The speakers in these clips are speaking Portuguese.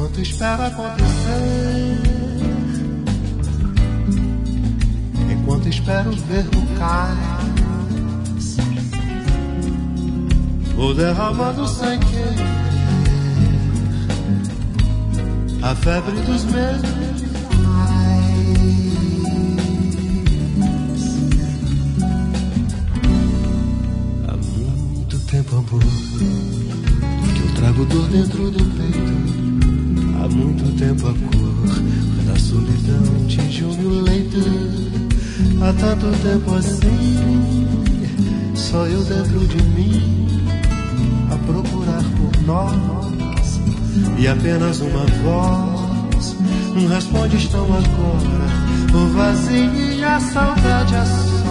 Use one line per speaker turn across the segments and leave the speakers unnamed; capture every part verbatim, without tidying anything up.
enquanto espero acontecer, enquanto espero ver o cais, vou derramando sem querer a febre dos meus pais. Há muito tempo, amor, que eu trago dor dentro do peito. Há muito tempo a cor da solidão tingiu-me o leito. Há tanto tempo assim, só eu dentro de mim, a procurar por nós, e apenas uma voz não responde, estão agora o vazio e a saudade a sós.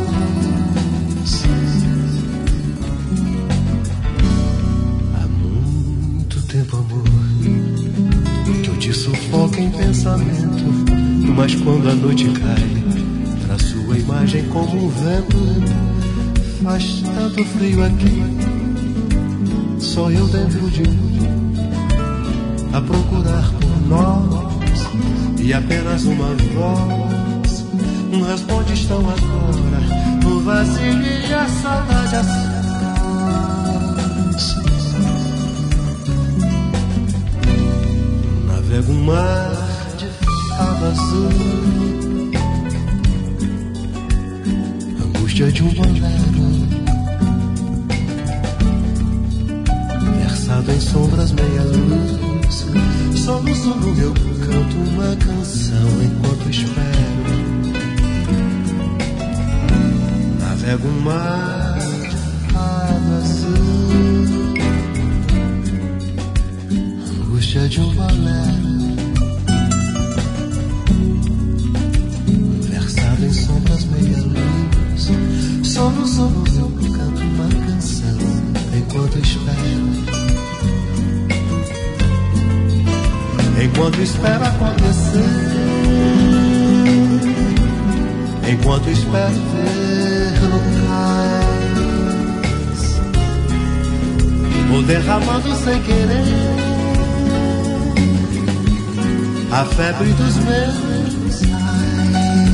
Há muito tempo, amor, que eu te sufoco em pensamento, mas quando a noite cai, traz sua imagem como um vento. Faz tanto frio aqui, só eu dentro de mim, a procurar por nós, e apenas uma voz não responde, estão agora o vazio e a saudade a sós. Navego um mar de fava azul, angústia de um bolero, versado em sombras meia luz, soluço no meu canto uma canção enquanto espero. Navego um mar de fava azul, angústia de um bolero, versado em sombras meia luz, soluço no meu canto uma canção enquanto espero. Enquanto espero acontecer, enquanto espero ver no cais, vou derramando sem querer a febre dos meus sais.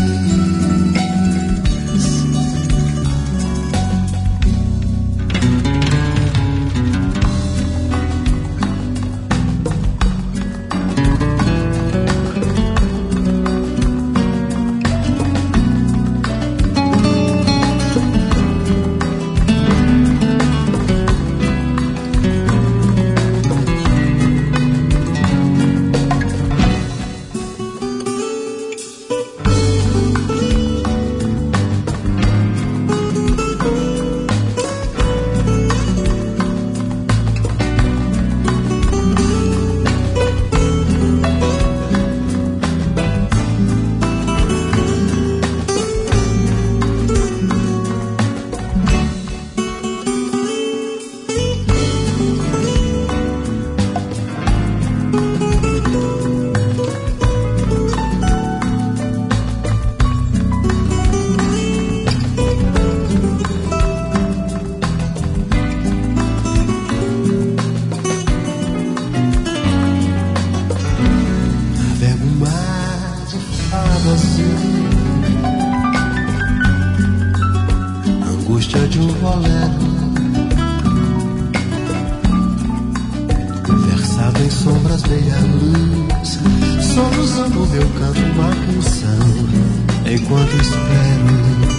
Angústia de um bolero, versado em sombras meia luz, soluçando meu canto uma canção enquanto espero.